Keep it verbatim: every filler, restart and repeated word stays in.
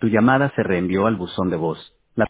Tu llamada se reenvió al buzón de voz.